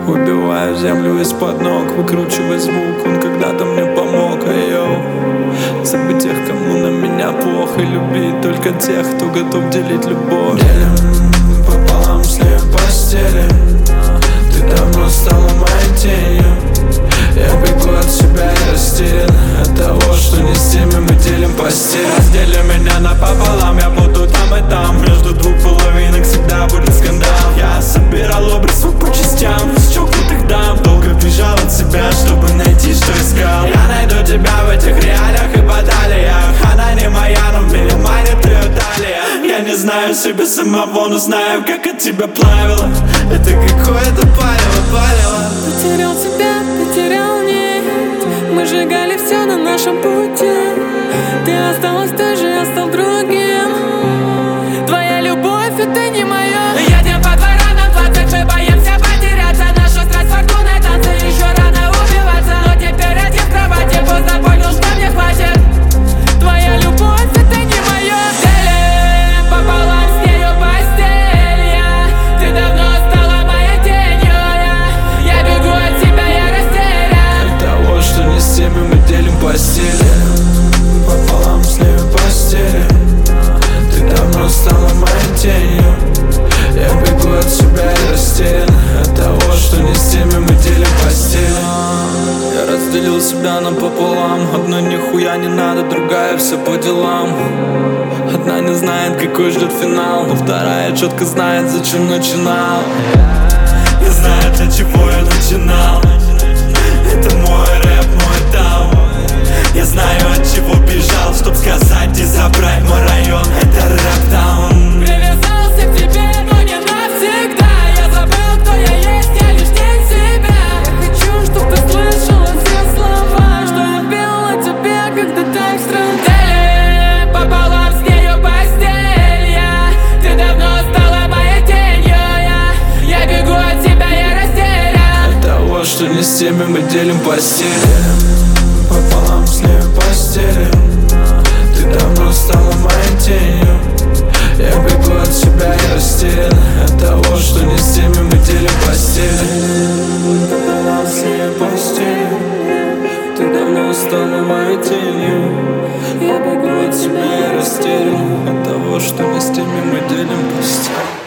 Выбиваю землю из-под ног, выкручивая звук, он когда-то мне помог. Забыть тех, кому на меня плохо, и любить только тех, кто готов делить любовь. Делим пополам слив постели. Ты давно стала моей тенью. Я бегу от себя и растерян от того, что не с теми мы делим постель. Раздели меня напополам, я буду там и там. Между двух половинок всегда будет скандал. Я собирал образ свой по частям из чокнутых дам. Долго бежал от себя, чтобы найти, что искал. Я найду тебя в этих реалиях и баталиях. Она не моя, но в мире манит ее талия. Я не знаю себя самого, но знаю, как от тебя плавило. Это какое-то палево. Потерял тебя, потерял нет. Мы сжигали все на нашем пути. Ты осталась той же, я стал другим. Твоя любовь, это не моя. Едем по дворам, 20, мы боимся потеряться. Наша страсть, фортуна, танцы, еще рано убиваться. Но теперь один в кровати, поздно понял, что мне хватит. Твоя любовь, это не моя. Делим пополам с нею постель. Ты давно стала моей тенью. Я бегу от тебя, я растерян от того, что не с теми мы делим постели. Пополам с нею постели. Ты давно стала моей тенью. Я бегу от себя и растерян от того, что не с теми мы делим постели. Я разделил себя напополам. Одной нихуя не надо, другая все по делам. Одна не знает, какой ждет финал, но вторая четко знает, зачем начинал. Я знаю, для чего я начинал. Это мой рэп, мой таун. Я знаю, от чего бежал, чтоб сказать и забрать мой район. Это рэп-таун. Привязался к тебе, но не навсегда. Я забыл, кто я есть, я лишь тень себя. Я хочу, чтоб ты слышала все слова, что я пел о тебе, когда так странно. Делим пополам с нею постель. Ты давно стала моей тенью. Я бегу от тебя, я растерян от того, что не с теми мы делим постель. Пополам с нею постели. Ты давно стала моей тенью. Я бегу от себя и растерян от того, что не с теми мы делим постель. Пополам с нею постели. Ты давно стала моей тенью. Я бегу от себя и растерян от того, что не с теми мы делим постель.